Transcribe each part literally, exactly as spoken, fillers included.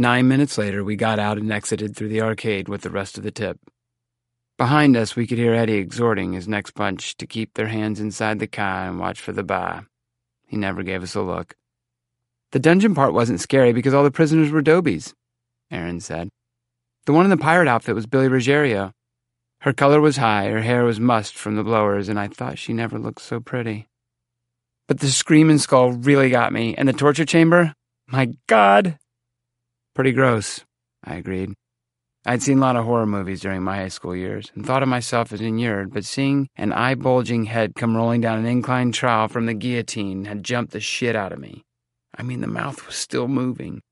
Nine minutes later, we got out and exited through the arcade with the rest of the tip. Behind us, we could hear Eddie exhorting his next bunch to keep their hands inside the car and watch for the bar. He never gave us a look. The dungeon part wasn't scary because all the prisoners were dobies, Aaron said. The one in the pirate outfit was Billy Ruggiero. Her color was high, her hair was mussed from the blowers, and I thought she never looked so pretty. But the screaming skull really got me, and the torture chamber? My God! Pretty gross, I agreed. I'd seen a lot of horror movies during my high school years and thought of myself as inured, but seeing an eye-bulging head come rolling down an inclined trowel from the guillotine had jumped the shit out of me. I mean, the mouth was still moving.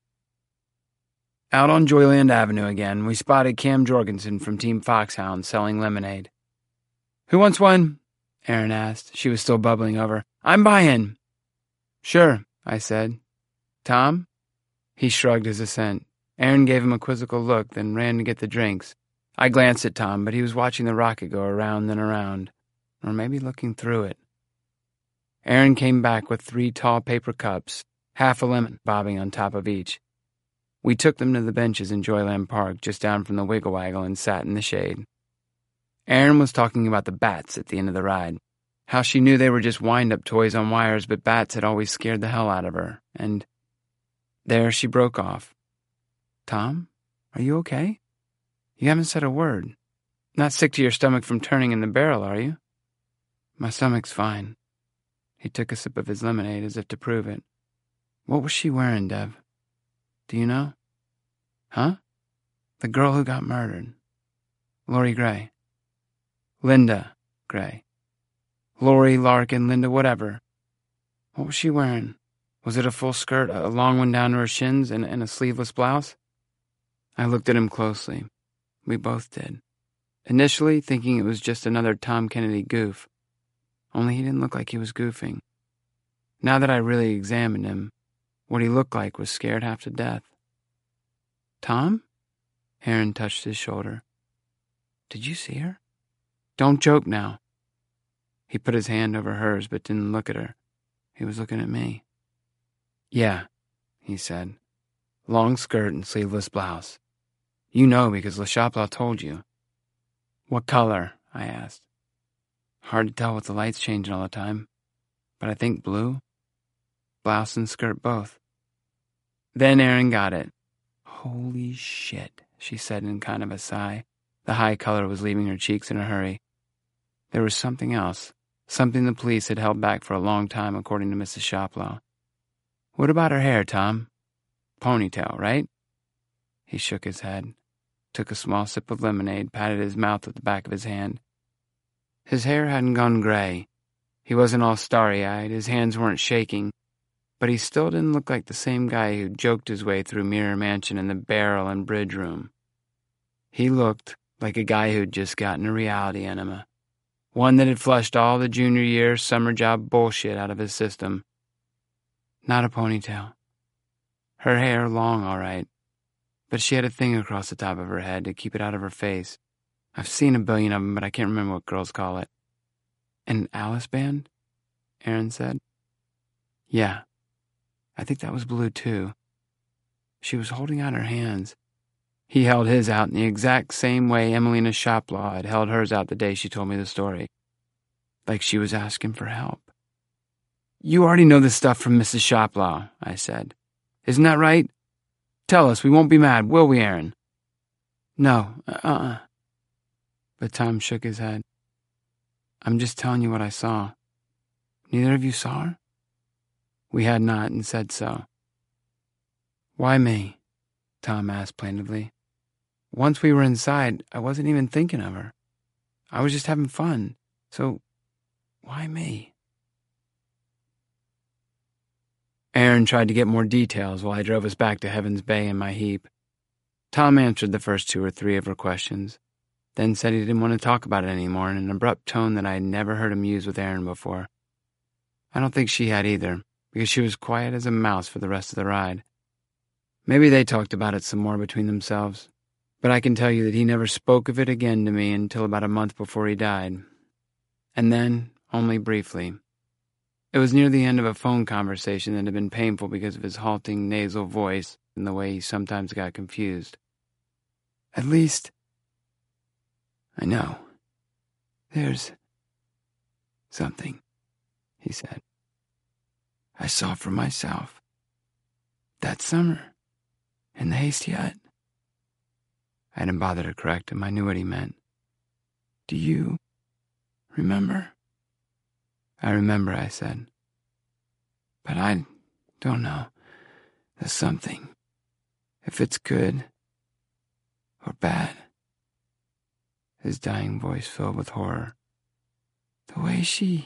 Out on Joyland Avenue again, we spotted Cam Jorgensen from Team Foxhound selling lemonade. "Who wants one?" Aaron asked. She was still bubbling over. "I'm buying." "Sure," I said. "Tom?" He shrugged his assent. Aaron gave him a quizzical look, then ran to get the drinks. I glanced at Tom, but he was watching the rocket go around and around, or maybe looking through it. Aaron came back with three tall paper cups, half a lemon bobbing on top of each. We took them to the benches in Joyland Park, just down from the Wiggle Waggle, and sat in the shade. Aaron was talking about the bats at the end of the ride, how she knew they were just wind-up toys on wires, but bats had always scared the hell out of her, and there she broke off. "Tom, are you okay? You haven't said a word. Not sick to your stomach from turning in the barrel, are you?" "My stomach's fine." He took a sip of his lemonade as if to prove it. "What was she wearing, Dev? Do you know?" "Huh?" "The girl who got murdered. Lori Gray." "Linda Gray. Lori, Larkin, Linda, whatever. What was she wearing? Was it a full skirt, a long one down to her shins, and, and a sleeveless blouse?" I looked at him closely. We both did. Initially thinking it was just another Tom Kennedy goof. Only he didn't look like he was goofing. Now that I really examined him, what he looked like was scared half to death. "Tom?" Aaron touched his shoulder. "Did you see her? Don't joke now." He put his hand over hers but didn't look at her. He was looking at me. "Yeah," he said. "Long skirt and sleeveless blouse. You know because Le Chapelain told you." "What color?" I asked. "Hard to tell with the lights changing all the time, but I think blue. Blouse and skirt both." Then Aaron got it. "Holy shit," she said in kind of a sigh. The high color was leaving her cheeks in a hurry. There was something else, something the police had held back for a long time, according to Missus Chapelain. "What about her hair, Tom? Ponytail, right?" He shook his head, took a small sip of lemonade, patted his mouth with the back of his hand. His hair hadn't gone gray. He wasn't all starry-eyed, his hands weren't shaking, but he still didn't look like the same guy who joked his way through Mirror Mansion and the barrel and bridge room. He looked like a guy who'd just gotten a reality enema, one that had flushed all the junior year summer job bullshit out of his system. Not a ponytail. Her hair long, all right, but she had a thing across the top of her head to keep it out of her face. I've seen a billion of them, but I can't remember what girls call it. "An Alice band?" Aaron said. "Yeah, I think that was blue too. She was holding out her hands." He held his out in the exact same way Emelina Chapelain had held hers out the day she told me the story. Like she was asking for help. "You already know this stuff from Missus Chapelain," I said. "Isn't that right? Tell us, we won't be mad, will we, Aaron?" "No, uh-uh." But Tom shook his head. "I'm just telling you what I saw. Neither of you saw her?" We had not and said so. "Why me?" Tom asked plaintively. "Once we were inside, I wasn't even thinking of her. I was just having fun. So, why me?" Aaron tried to get more details while I drove us back to Heaven's Bay in my Heap. Tom answered the first two or three of her questions, then said he didn't want to talk about it anymore in an abrupt tone that I had never heard him use with Aaron before. I don't think she had either, because she was quiet as a mouse for the rest of the ride. Maybe they talked about it some more between themselves, but I can tell you that he never spoke of it again to me until about a month before he died. And then, only briefly. It was near the end of a phone conversation that had been painful because of his halting nasal voice and the way he sometimes got confused. At least, I know. There's something, he said. I saw for myself. That summer, in the hasty hut. I didn't bother to correct him. I knew what he meant. Do you remember? I remember, I said. But I don't know. There's something. If it's good or bad. His dying voice filled with horror. The way she...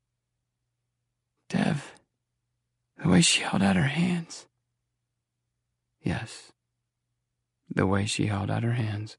Dev... The way she held out her hands. Yes. The way she held out her hands.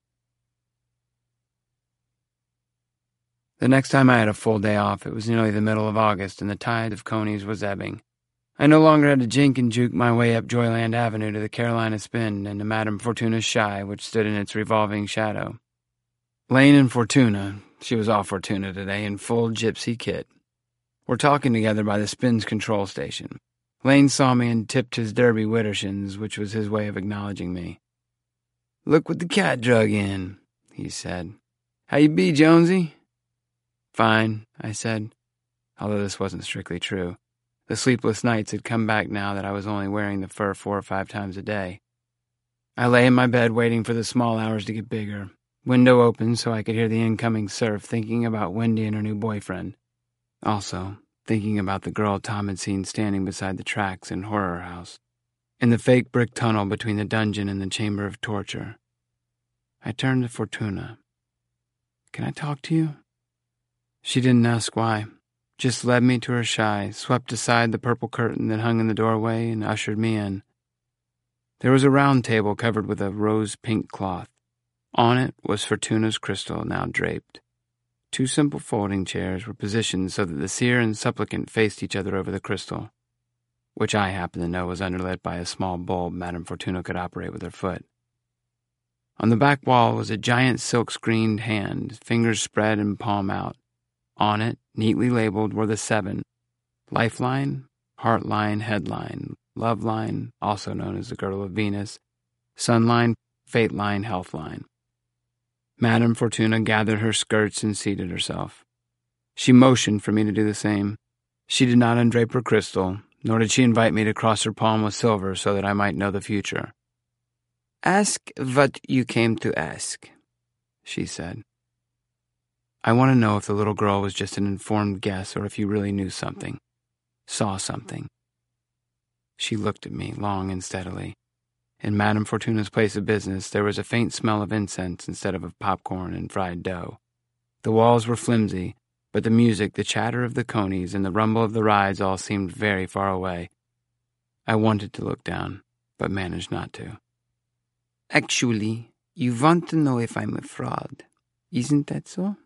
The next time I had a full day off, it was nearly the middle of August, and the tide of Coney's was ebbing. I no longer had to jink and juke my way up Joyland Avenue to the Carolina Spin and to Madame Fortuna's Shy, which stood in its revolving shadow. Lane and Fortuna, she was all Fortuna today, in full gypsy kit, were talking together by the Spin's control station. Lane saw me and tipped his derby widdershins, which was his way of acknowledging me. Look what the cat drug in, he said. How you be, Jonesy? Fine, I said, although this wasn't strictly true. The sleepless nights had come back now that I was only wearing the fur four or five times a day. I lay in my bed waiting for the small hours to get bigger, window open so I could hear the incoming surf, thinking about Wendy and her new boyfriend. Also, thinking about the girl Tom had seen standing beside the tracks in Horror House, in the fake brick tunnel between the dungeon and the chamber of torture. I turned to Fortuna. Can I talk to you? She didn't ask why, just led me to her Shy, swept aside the purple curtain that hung in the doorway, and ushered me in. There was a round table covered with a rose-pink cloth. On it was Fortuna's crystal, now draped. Two simple folding chairs were positioned so that the seer and supplicant faced each other over the crystal, which I happened to know was underlit by a small bulb Madame Fortuna could operate with her foot. On the back wall was a giant silk-screened hand, fingers spread and palm out. On it, neatly labeled, were the seven: Lifeline, Heartline, Headline, Loveline, also known as the Girdle of Venus, Sunline, Fateline, Healthline. Madame Fortuna gathered her skirts and seated herself. She motioned for me to do the same. She did not undrape her crystal, nor did she invite me to cross her palm with silver so that I might know the future. Ask what you came to ask, she said. I want to know if the little girl was just an informed guess or if you really knew something, saw something. She looked at me long and steadily. In Madame Fortuna's place of business, there was a faint smell of incense instead of of popcorn and fried dough. The walls were flimsy, but the music, the chatter of the conies, and the rumble of the rides all seemed very far away. I wanted to look down, but managed not to. Actually, you want to know if I'm a fraud, isn't that so?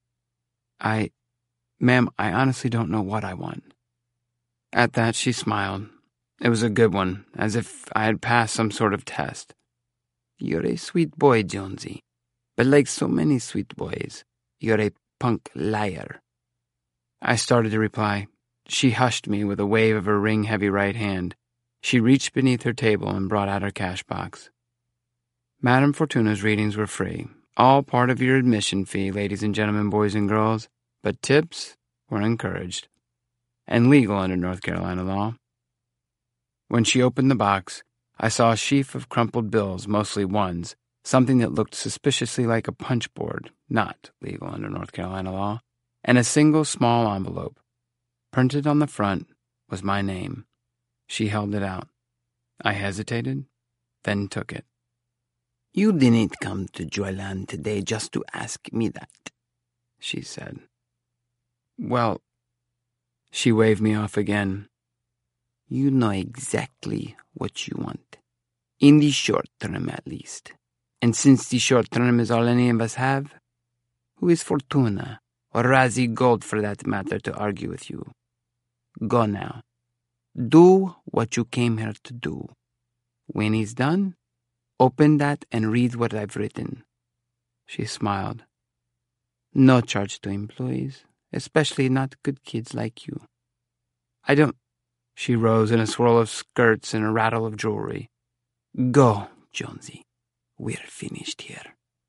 I, ma'am, I honestly don't know what I want. At that, she smiled. It was a good one, as if I had passed some sort of test. You're a sweet boy, Jonesy, but like so many sweet boys, you're a punk liar. I started to reply. She hushed me with a wave of her ring-heavy right hand. She reached beneath her table and brought out her cash box. Madame Fortuna's readings were free, all part of your admission fee, ladies and gentlemen, boys and girls, but tips were encouraged, and legal under North Carolina law. When she opened the box, I saw a sheaf of crumpled bills, mostly ones, something that looked suspiciously like a punch board, not legal under North Carolina law, and a single small envelope. Printed on the front was my name. She held it out. I hesitated, then took it. You didn't come to Joyland today just to ask me that, she said. Well, she waved me off again. You know exactly what you want. In the short term, at least. And since the short term is all any of us have, who is Fortuna, or Razzie Gold for that matter, to argue with you? Go now. Do what you came here to do. When he's done, open that and read what I've written. She smiled. No charge to employees, especially not good kids like you. I don't... She rose in a swirl of skirts and a rattle of jewelry. Go, Jonesy. We're finished here.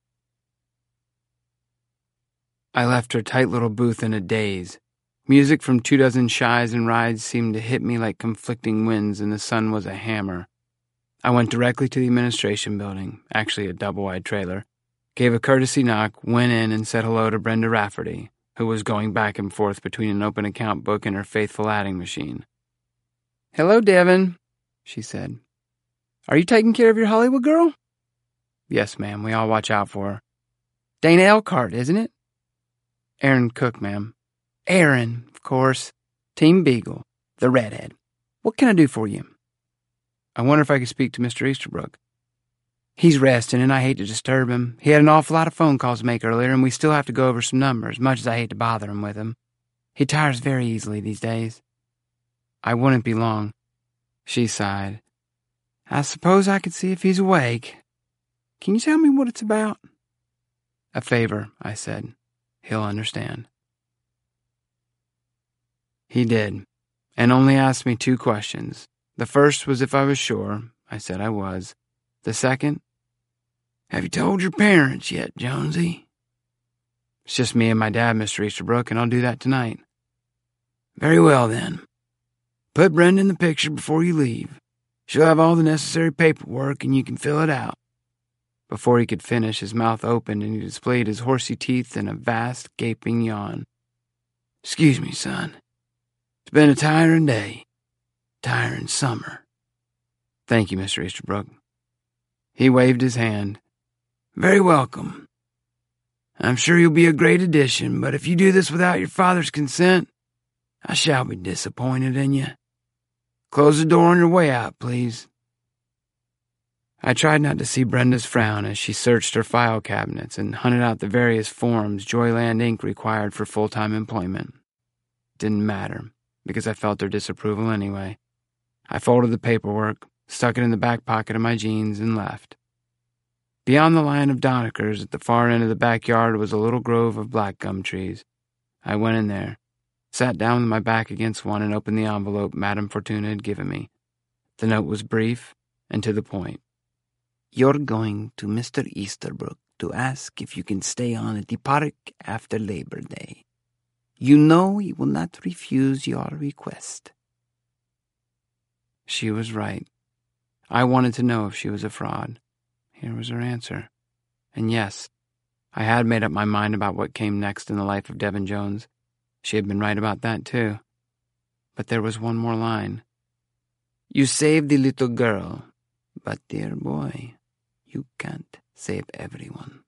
I left her tight little booth in a daze. Music from two dozen shies and rides seemed to hit me like conflicting winds, and the sun was a hammer. I went directly to the administration building, actually a double-wide trailer, gave a courtesy knock, went in, and said hello to Brenda Rafferty, who was going back and forth between an open account book and her faithful adding machine. Hello, Devin, she said. Are you taking care of your Hollywood girl? Yes, ma'am. We all watch out for her. Dana Elkhart, isn't it? Aaron Cook, ma'am. Aaron, of course. Team Beagle, the redhead. What can I do for you? I wonder if I could speak to Mister Easterbrook. He's resting, and I hate to disturb him. He had an awful lot of phone calls to make earlier, and we still have to go over some numbers, much as I hate to bother him with them. He tires very easily these days. I wouldn't be long. She sighed. I suppose I could see if he's awake. Can you tell me what it's about? A favor, I said. He'll understand. He did, and only asked me two questions. The first was if I was sure. I said I was. The second, have you told your parents yet, Jonesy? It's just me and my dad, Mister Easterbrook, and I'll do that tonight. Very well, then. Put Brenda in the picture before you leave. She'll have all the necessary paperwork, and you can fill it out. Before he could finish, his mouth opened, and he displayed his horsey teeth in a vast, gaping yawn. Excuse me, son. It's been a tiring day. Tiring summer. Thank you, Mister Easterbrook. He waved his hand. Very welcome. I'm sure you'll be a great addition, but if you do this without your father's consent, I shall be disappointed in you. Close the door on your way out, please. I tried not to see Brenda's frown as she searched her file cabinets and hunted out the various forms Joyland Incorporated required for full-time employment. Didn't matter, because I felt her disapproval anyway. I folded the paperwork, stuck it in the back pocket of my jeans, and left. Beyond the line of Donikers at the far end of the backyard was a little grove of black gum trees. I went in there, sat down with my back against one, and opened the envelope Madame Fortuna had given me. The note was brief and to the point. You're going to Mister Easterbrook to ask if you can stay on at the park after Labor Day. You know he will not refuse your request. She was right. I wanted to know if she was a fraud. Here was her answer. And yes, I had made up my mind about what came next in the life of Devin Jones. She had been right about that, too. But there was one more line. You saved the little girl, but, dear boy, you can't save everyone.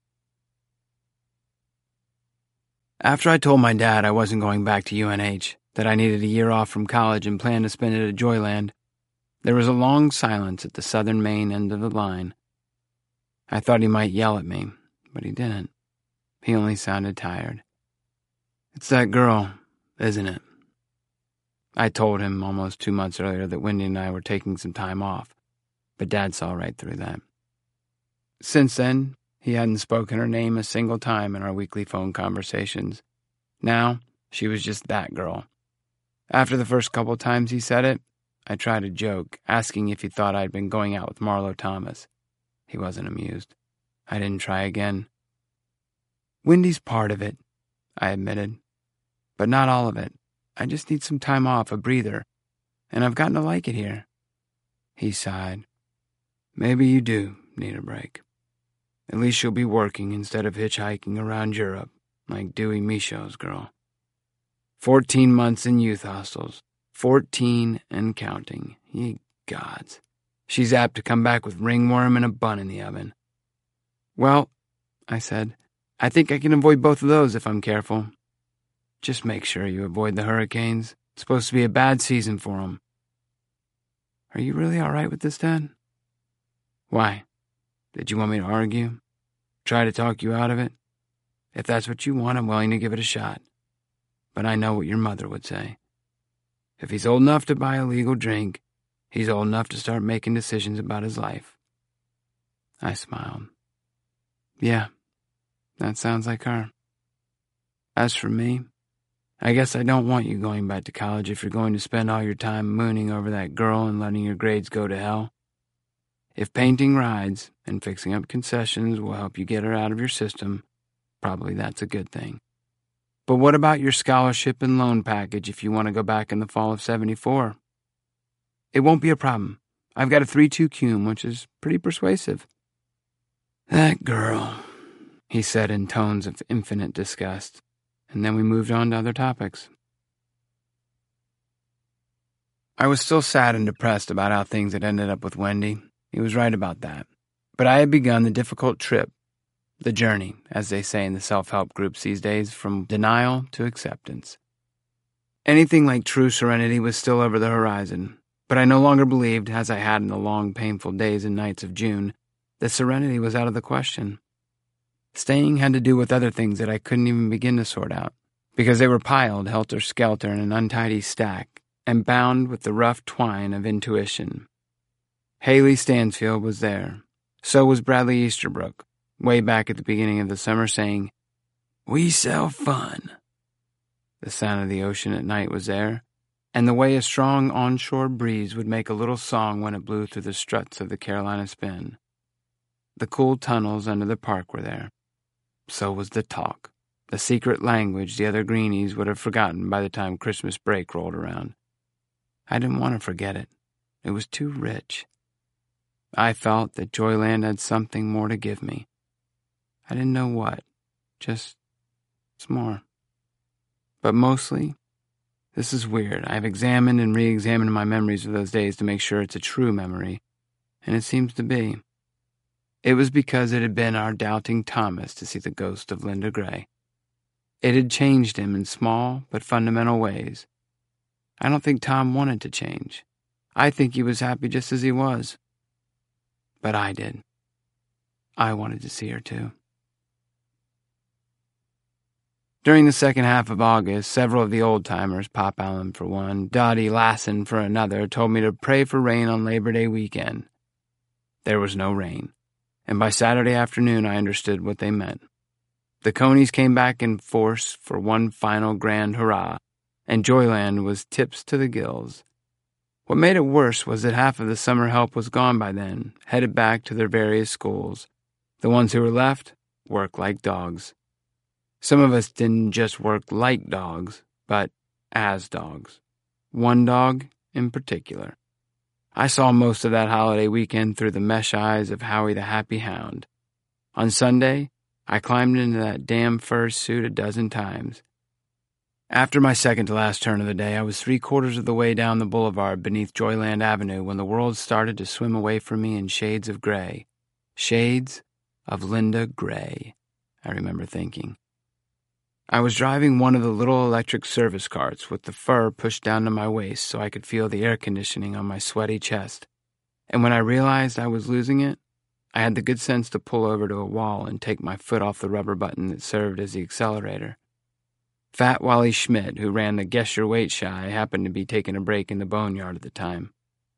After I told my dad I wasn't going back to U N H, that I needed a year off from college and planned to spend it at Joyland, there was a long silence at the southern Maine end of the line. I thought he might yell at me, but he didn't. He only sounded tired. It's that girl, isn't it? I told him almost two months earlier that Wendy and I were taking some time off, but Dad saw right through that. Since then, he hadn't spoken her name a single time in our weekly phone conversations. Now, she was just that girl. After the first couple times he said it, I tried to joke, asking if he thought I'd been going out with Marlo Thomas. He wasn't amused. I didn't try again. Wendy's part of it, I admitted. But not all of it. I just need some time off, a breather, and I've gotten to like it here. He sighed. Maybe you do need a break. At least you'll be working instead of hitchhiking around Europe, like Dewey Michaud's girl. Fourteen months in youth hostels. Fourteen and counting. Ye gods. She's apt to come back with ringworm and a bun in the oven. Well, I said, I think I can avoid both of those if I'm careful. Just make sure you avoid the hurricanes. It's supposed to be a bad season for 'em. Are you really all right with this, Dad? Why? Did you want me to argue? Try to talk you out of it? If that's what you want, I'm willing to give it a shot. But I know what your mother would say. If he's old enough to buy a legal drink, he's old enough to start making decisions about his life. I smiled. Yeah, that sounds like her. As for me, I guess I don't want you going back to college if you're going to spend all your time mooning over that girl and letting your grades go to hell. If painting rides and fixing up concessions will help you get her out of your system, probably that's a good thing. But what about your scholarship and loan package if you want to go back in the fall of seventy-four? It won't be a problem. I've got a three two cum, which is pretty persuasive. That girl, he said in tones of infinite disgust, and then we moved on to other topics. I was still sad and depressed about how things had ended up with Wendy. He was right about that. But I had begun the difficult trip, the journey, as they say in the self-help groups these days, from denial to acceptance. Anything like true serenity was still over the horizon, but I no longer believed, as I had in the long, painful days and nights of June, that serenity was out of the question. Staying had to do with other things that I couldn't even begin to sort out, because they were piled helter-skelter in an untidy stack and bound with the rough twine of intuition. Haley Stansfield was there. So was Bradley Easterbrook, way back at the beginning of the summer, saying, "We sell fun." The sound of the ocean at night was there, and the way a strong onshore breeze would make a little song when it blew through the struts of the Carolina Spin. The cool tunnels under the park were there. So was the talk, the secret language the other greenies would have forgotten by the time Christmas break rolled around. I didn't want to forget it. It was too rich. I felt that Joyland had something more to give me. I didn't know what, just some more. But mostly, this is weird. I've examined and re-examined my memories of those days to make sure it's a true memory, and it seems to be. It was because it had been our doubting Thomas to see the ghost of Linda Gray. It had changed him in small but fundamental ways. I don't think Tom wanted to change. I think he was happy just as he was. But I did. I wanted to see her too. During the second half of August, several of the old-timers, Pop Allen for one, Dottie Lassen for another, told me to pray for rain on Labor Day weekend. There was no rain, and by Saturday afternoon I understood what they meant. The Conies came back in force for one final grand hurrah, and Joyland was tips to the gills. What made it worse was that half of the summer help was gone by then, headed back to their various schools. The ones who were left worked like dogs. Some of us didn't just work like dogs, but as dogs. One dog in particular. I saw most of that holiday weekend through the mesh eyes of Howie the Happy Hound. On Sunday, I climbed into that damn fur suit a dozen times. After my second-to-last turn of the day, I was three-quarters of the way down the boulevard beneath Joyland Avenue when the world started to swim away from me in shades of gray. Shades of Linda Gray, I remember thinking. I was driving one of the little electric service carts with the fur pushed down to my waist so I could feel the air conditioning on my sweaty chest. And when I realized I was losing it, I had the good sense to pull over to a wall and take my foot off the rubber button that served as the accelerator. Fat Wally Schmidt, who ran the Guess Your Weight Shy, happened to be taking a break in the boneyard at the time.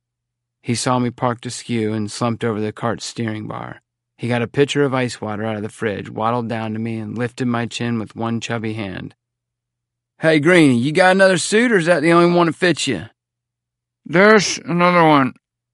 He saw me parked askew and slumped over the cart's steering bar. He got a pitcher of ice water out of the fridge, waddled down to me, and lifted my chin with one chubby hand. "Hey, Greenie, you got another suit, or is that the only one that fits you?" "There's another one,"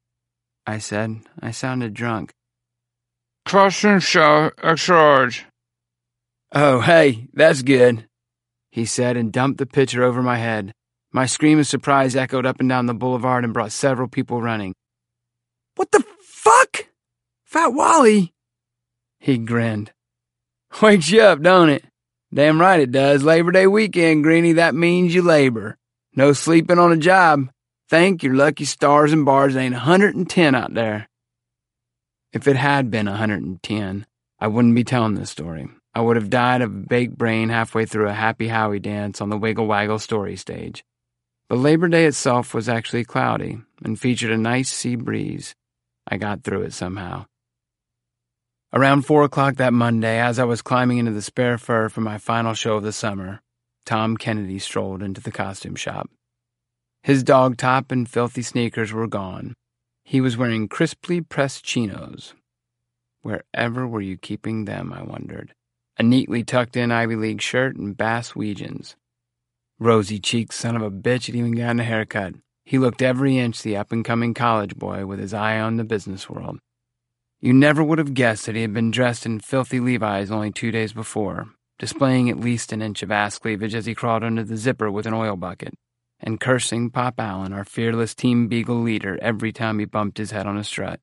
I said. I sounded drunk. "Costume show, extra large." "Oh, hey, that's good," he said, and dumped the pitcher over my head. My scream of surprise echoed up and down the boulevard and brought several people running. "What the fuck? Fat Wally?" He grinned. "Wakes you up, don't it? Damn right it does. Labor Day weekend, Greenie, that means you labor. No sleeping on a job. Thank your lucky stars and bars ain't one hundred ten out there." If it had been one hundred ten, I wouldn't be telling this story. I would have died of a baked brain halfway through a Happy Howie dance on the Wiggle Waggle story stage. But Labor Day itself was actually cloudy and featured a nice sea breeze. I got through it somehow. Around four o'clock that Monday, as I was climbing into the spare fur for my final show of the summer, Tom Kennedy strolled into the costume shop. His dog top and filthy sneakers were gone. He was wearing crisply pressed chinos. Wherever were you keeping them, I wondered. A neatly tucked-in Ivy League shirt and bass Weegians. Rosy-cheeked son of a bitch had even gotten a haircut. He looked every inch the up-and-coming college boy with his eye on the business world. You never would have guessed that he had been dressed in filthy Levi's only two days before, displaying at least an inch of ass cleavage as he crawled under the zipper with an oil bucket, and cursing Pop Allen, our fearless Team Beagle leader, every time he bumped his head on a strut.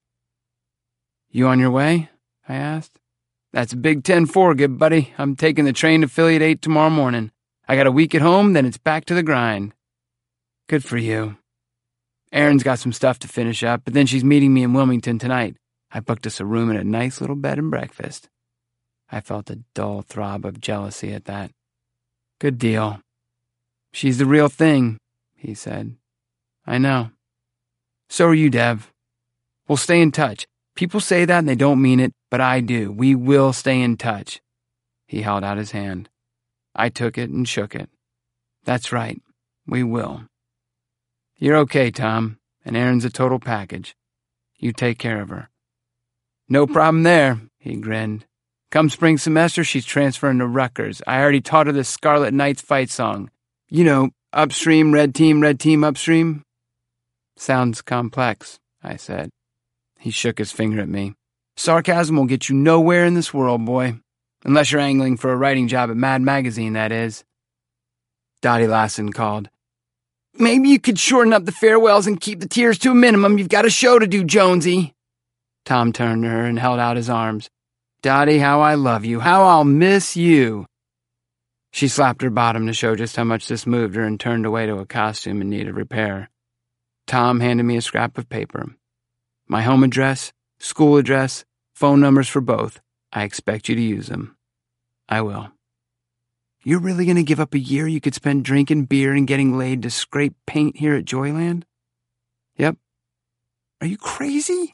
"You on your way?" I asked. "That's a big ten four, good buddy. I'm taking the train to Philly at eight tomorrow morning. I got a week at home, then it's back to the grind." "Good for you." "Erin's got some stuff to finish up, but then she's meeting me in Wilmington tonight. I booked us a room in a nice little bed and breakfast." I felt a dull throb of jealousy at that. "Good deal." "She's the real thing," he said. "I know." "So are you, Dev. We'll stay in touch. People say that and they don't mean it, but I do. We will stay in touch." He held out his hand. I took it and shook it. "That's right. We will." "You're okay, Tom, and Erin's a total package. You take care of her." "No problem there," he grinned. "Come spring semester, she's transferring to Rutgers. I already taught her the Scarlet Knights fight song. You know, upstream, red team, red team, upstream." "Sounds complex," I said. He shook his finger at me. "Sarcasm will get you nowhere in this world, boy. Unless you're angling for a writing job at Mad Magazine, that is." Dottie Lassen called. "Maybe you could shorten up the farewells and keep the tears to a minimum. You've got a show to do, Jonesy." Tom turned to her and held out his arms. "Dottie, how I love you. How I'll miss you." She slapped her bottom to show just how much this moved her and turned away to a costume in need of repair. Tom handed me a scrap of paper. "My home address, school address, phone numbers for both. I expect you to use them." "I will." "You're really going to give up a year you could spend drinking beer and getting laid to scrape paint here at Joyland?" "Yep." "Are you crazy?"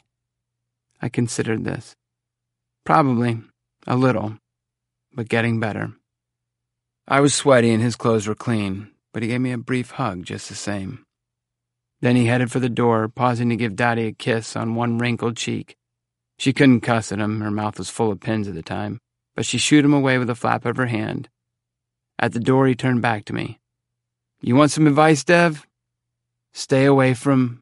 I considered this. Probably, a little, but getting better. I was sweaty and his clothes were clean, but he gave me a brief hug just the same. Then he headed for the door, pausing to give Dottie a kiss on one wrinkled cheek. She couldn't cuss at him, her mouth was full of pins at the time, but she shooed him away with a flap of her hand. At the door he turned back to me. "You want some advice, Dev? Stay away from—"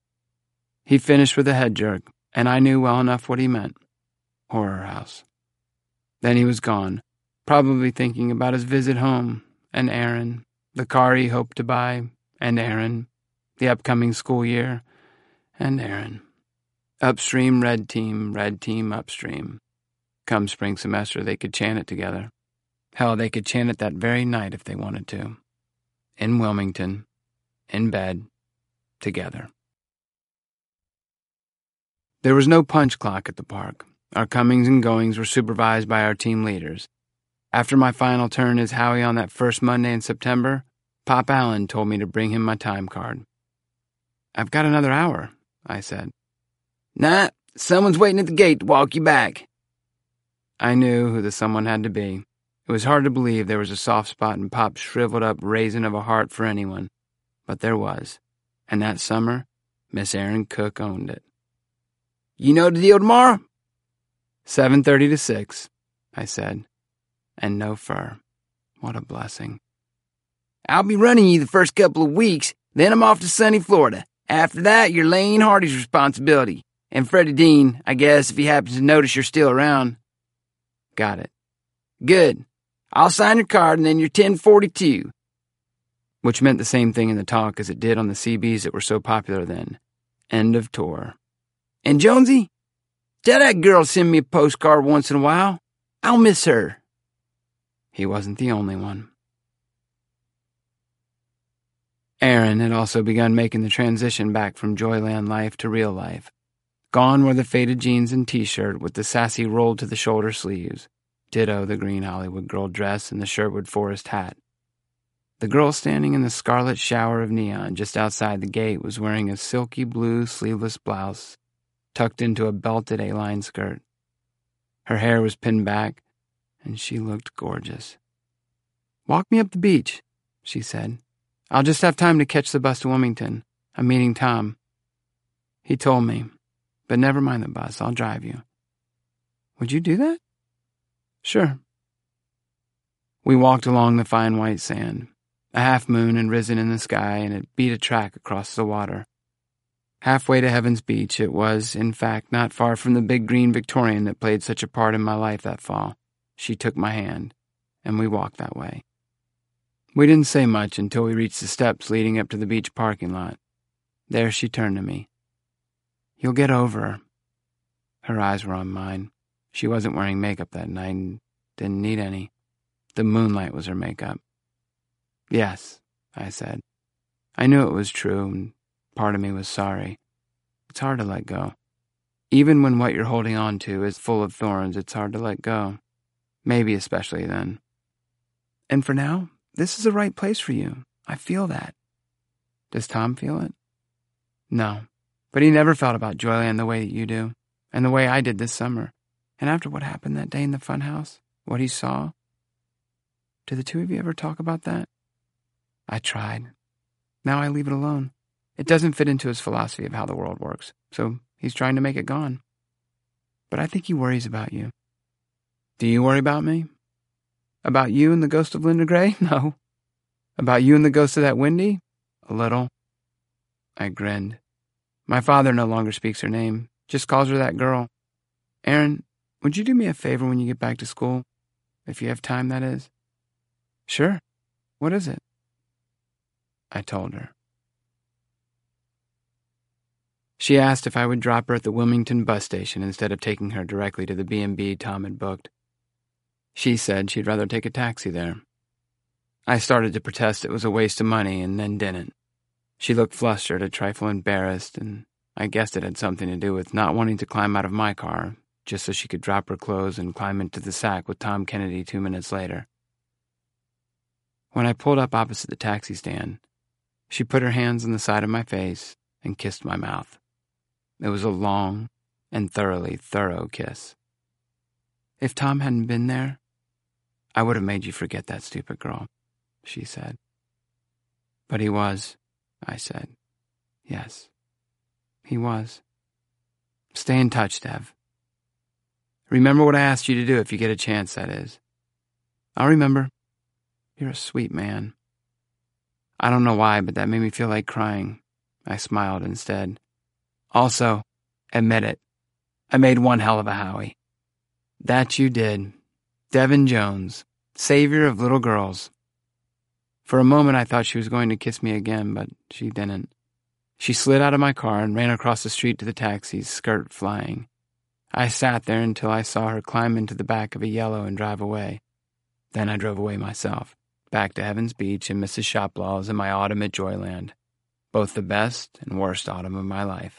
He finished with a head jerk, and I knew well enough what he meant. Horror House. Then he was gone, probably thinking about his visit home, and Erin, the car he hoped to buy, and Erin, the upcoming school year, and Erin. Upstream, red team, red team, upstream. Come spring semester, they could chant it together. Hell, they could chant it that very night if they wanted to. In Wilmington, in bed, together. There was no punch clock at the park. Our comings and goings were supervised by our team leaders. After my final turn as Howie on that first Monday in September, Pop Allen told me to bring him my time card. "I've got another hour," I said. "Nah, someone's waiting at the gate to walk you back." I knew who the someone had to be. It was hard to believe there was a soft spot in Pop's shriveled-up raisin of a heart for anyone, but there was, and that summer, Miss Erin Cook owned it. "You know the deal tomorrow?" seven thirty to six, I said. And no fur. What a blessing. "I'll be running you the first couple of weeks, then I'm off to sunny Florida. After that, you're Lane Hardy's responsibility. And Freddie Dean, I guess, if he happens to notice you're still around." "Got it." "Good. I'll sign your card and then you're ten forty-two. Which meant the same thing in the talk as it did on the C Bs that were so popular then. End of tour. "And Jonesy, tell that girl to send me a postcard once in a while. I'll miss her." He wasn't the only one. Erin had also begun making the transition back from Joyland life to real life. Gone were the faded jeans and t-shirt with the sassy rolled-to-the-shoulder sleeves. Ditto the green Hollywood girl dress and the Sherwood Forest hat. The girl standing in the scarlet shower of neon just outside the gate was wearing a silky blue sleeveless blouse tucked into a belted A-line skirt. Her hair was pinned back, and she looked gorgeous. "Walk me up the beach," she said. "I'll just have time to catch the bus to Wilmington. I'm meeting Tom." He told me, "But never mind the bus, I'll drive you." "Would you do that?" "Sure." We walked along the fine white sand. A half moon had risen in the sky and had beat a track across the water. Halfway to Heaven's Beach, it was, in fact, not far from the big green Victorian that played such a part in my life that fall. She took my hand, and we walked that way. We didn't say much until we reached the steps leading up to the beach parking lot. There she turned to me. "You'll get over her." Her eyes were on mine. She wasn't wearing makeup that night and didn't need any. The moonlight was her makeup. "Yes," I said. I knew it was true, and part of me was sorry. It's hard to let go. Even when what you're holding on to is full of thorns, it's hard to let go. Maybe especially then. "And for now, this is the right place for you. I feel that." "Does Tom feel it?" "No, but he never felt about Joyland the way that you do, and the way I did this summer. And after what happened that day in the funhouse, what he saw. Do the two of you ever talk about that?" I tried. Now I leave it alone. It doesn't fit into his philosophy of how the world works, so he's trying to make it gone. But I think he worries about you. Do you worry about me? About you and the ghost of Linda Gray? No. About you and the ghost of that Wendy? A little. I grinned. My father no longer speaks her name, just calls her that girl. "Aaron, would you do me a favor when you get back to school? If you have time, that is." "Sure. What is it?" I told her. She asked if I would drop her at the Wilmington bus station instead of taking her directly to the B and B Tom had booked. She said she'd rather take a taxi there. I started to protest it was a waste of money and then didn't. She looked flustered, a trifle embarrassed, and I guessed it had something to do with not wanting to climb out of my car, just so she could drop her clothes and climb into the sack with Tom Kennedy two minutes later. When I pulled up opposite the taxi stand, she put her hands on the side of my face and kissed my mouth. It was a long and thoroughly thorough kiss. "If Tom hadn't been there, I would have made you forget that stupid girl," she said. "But he was," I said. "Yes, he was. Stay in touch, Dev. Remember what I asked you to do if you get a chance, that is." "I'll remember. You're a sweet man." I don't know why, but that made me feel like crying. I smiled instead. "Also, admit it, I made one hell of a Howie." "That you did. Devin Jones, savior of little girls." For a moment I thought she was going to kiss me again, but she didn't. She slid out of my car and ran across the street to the taxi's, skirt flying. I sat there until I saw her climb into the back of a yellow and drive away. Then I drove away myself, back to Heaven's Beach and Missus Shoplaw's and my autumn at Joyland, both the best and worst autumn of my life.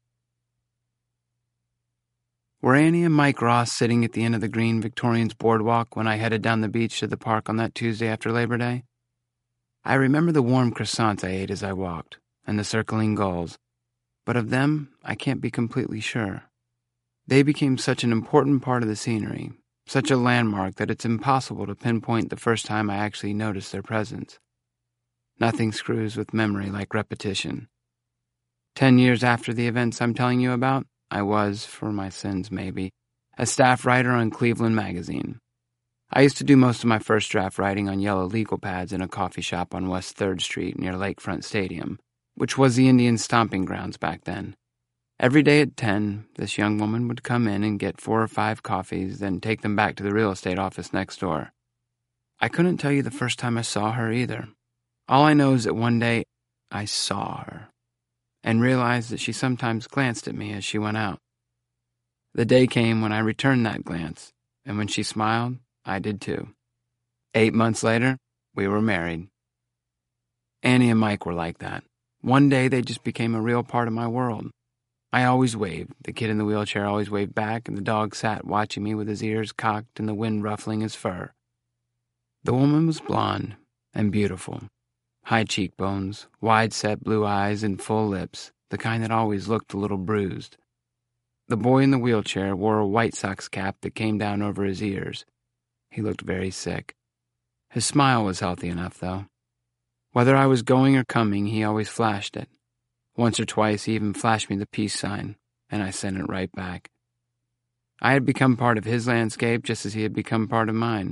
Were Annie and Mike Ross sitting at the end of the green Victorian's boardwalk when I headed down the beach to the park on that Tuesday after Labor Day? I remember the warm croissants I ate as I walked, and the circling gulls, but of them I can't be completely sure. They became such an important part of the scenery, such a landmark that it's impossible to pinpoint the first time I actually noticed their presence. Nothing screws with memory like repetition. Ten years after the events I'm telling you about, I was, for my sins maybe, a staff writer on Cleveland Magazine. I used to do most of my first draft writing on yellow legal pads in a coffee shop on West third Street near Lakefront Stadium, which was the Indians' stomping grounds back then. Every day at ten, this young woman would come in and get four or five coffees, then take them back to the real estate office next door. I couldn't tell you the first time I saw her either. All I know is that one day I saw her, and realized that she sometimes glanced at me as she went out. The day came when I returned that glance, and when she smiled, I did too. Eight months later, we were married. Annie and Mike were like that. One day they just became a real part of my world. I always waved. The kid in the wheelchair always waved back, and the dog sat watching me with his ears cocked and the wind ruffling his fur. The woman was blonde and beautiful. High cheekbones, wide-set blue eyes, and full lips, the kind that always looked a little bruised. The boy in the wheelchair wore a White Sox cap that came down over his ears. He looked very sick. His smile was healthy enough, though. Whether I was going or coming, he always flashed it. Once or twice he even flashed me the peace sign, and I sent it right back. I had become part of his landscape just as he had become part of mine,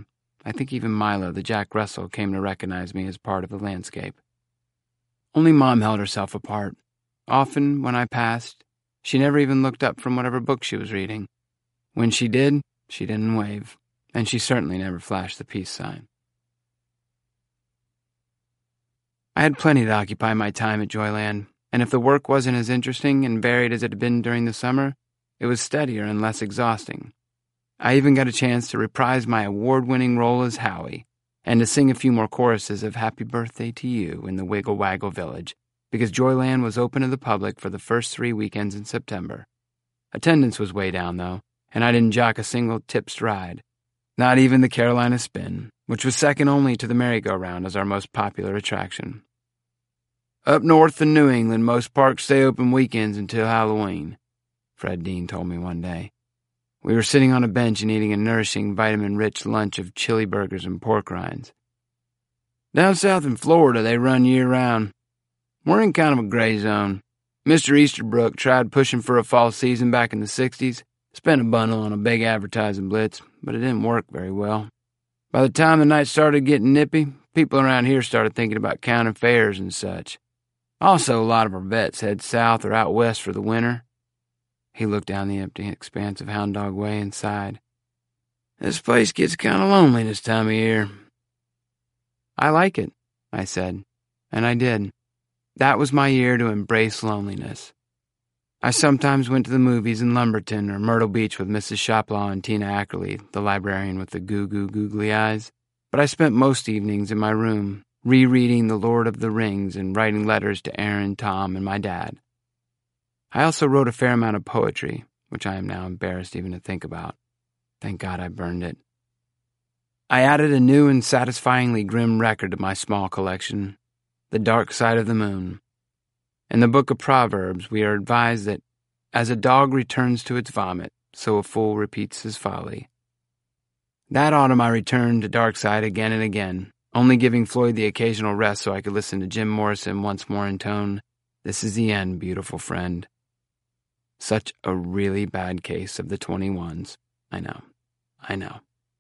I think even Milo, the Jack Russell, came to recognize me as part of the landscape. Only Mom held herself apart. Often, when I passed, she never even looked up from whatever book she was reading. When she did, she didn't wave, and she certainly never flashed the peace sign. I had plenty to occupy my time at Joyland, and if the work wasn't as interesting and varied as it had been during the summer, it was steadier and less exhausting. I even got a chance to reprise my award-winning role as Howie, and to sing a few more choruses of Happy Birthday to You in the Wiggle Waggle Village, because Joyland was open to the public for the first three weekends in September. Attendance was way down, though, and I didn't jock a single tipsed ride, not even the Carolina Spin, which was second only to the merry-go-round as our most popular attraction. Up north in New England, most parks stay open weekends until Halloween, Fred Dean told me one day. We were sitting on a bench and eating a nourishing, vitamin-rich lunch of chili burgers and pork rinds. Down south in Florida, they run year-round. We're in kind of a gray zone. Mister Easterbrook tried pushing for a fall season back in the sixties, spent a bundle on a big advertising blitz, but it didn't work very well. By the time the night started getting nippy, people around here started thinking about county fairs and such. Also, a lot of our vets head south or out west for the winter. He looked down the empty expanse of Hound Dog Way and sighed. This place gets kind of lonely this time of year. I like it, I said, and I did. That was my year to embrace loneliness. I sometimes went to the movies in Lumberton or Myrtle Beach with Missus Shoplaw and Tina Ackerley, the librarian with the goo-goo googly eyes, but I spent most evenings in my room, rereading The Lord of the Rings and writing letters to Aaron, Tom, and my dad. I also wrote a fair amount of poetry, which I am now embarrassed even to think about. Thank God I burned it. I added a new and satisfyingly grim record to my small collection, The Dark Side of the Moon. In the Book of Proverbs, we are advised that, as a dog returns to its vomit, so a fool repeats his folly. That autumn I returned to Darkside again and again, only giving Floyd the occasional rest so I could listen to Jim Morrison once more intone, "This is the end, beautiful friend." Such a really bad case of the twenty-ones. I know. I know.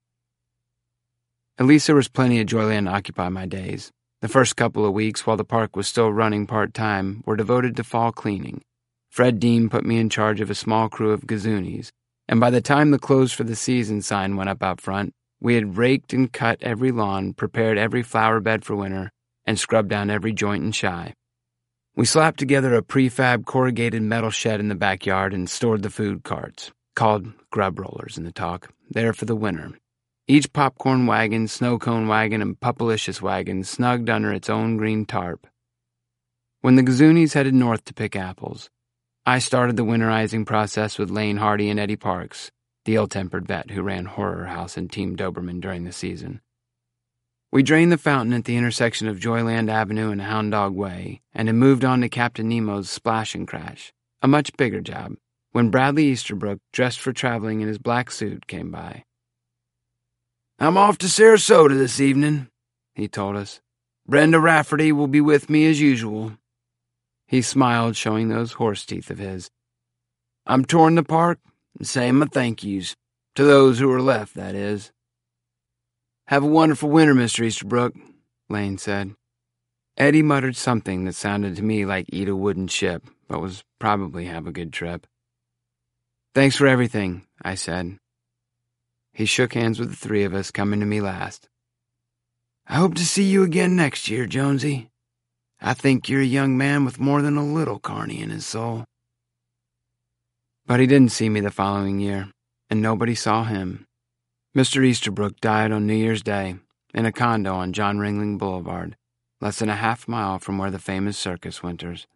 At least there was plenty of Joyland to occupy my days. The first couple of weeks, while the park was still running part-time, were devoted to fall cleaning. Fred Dean put me in charge of a small crew of gazoonies, and by the time the close for the season sign went up out front, we had raked and cut every lawn, prepared every flower bed for winter, and scrubbed down every joint and shy. We slapped together a prefab corrugated metal shed in the backyard and stored the food carts, called grub rollers in the talk, there for the winter. Each popcorn wagon, snow cone wagon, and pupalicious wagon snugged under its own green tarp. When the Gazoonies headed north to pick apples, I started the winterizing process with Lane Hardy and Eddie Parks, the ill-tempered vet who ran Horror House and Team Doberman during the season. We drained the fountain at the intersection of Joyland Avenue and Hound Dog Way, and had moved on to Captain Nemo's Splash and Crash, a much bigger job, when Bradley Easterbrook, dressed for traveling in his black suit, came by. "I'm off to Sarasota this evening," he told us. "Brenda Rafferty will be with me as usual." He smiled, showing those horse teeth of his. "I'm touring the park and saying my thank yous, to those who are left, that is." "Have a wonderful winter, Mister Easterbrook," Lane said. Eddie muttered something that sounded to me like eat a wooden ship, but was probably have a good trip. "Thanks for everything," I said. He shook hands with the three of us, coming to me last. "I hope to see you again next year, Jonesy. I think you're a young man with more than a little Carney in his soul." But he didn't see me the following year, and nobody saw him. Mister Easterbrook died on New Year's Day in a condo on John Ringling Boulevard, less than a half mile from where the famous circus winters.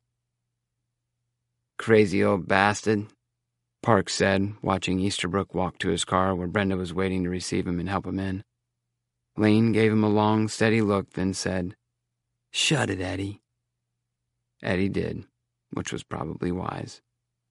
"Crazy old bastard," Parks said, watching Easterbrook walk to his car where Brenda was waiting to receive him and help him in. Lane gave him a long, steady look, then said, "Shut it, Eddie." Eddie did, which was probably wise.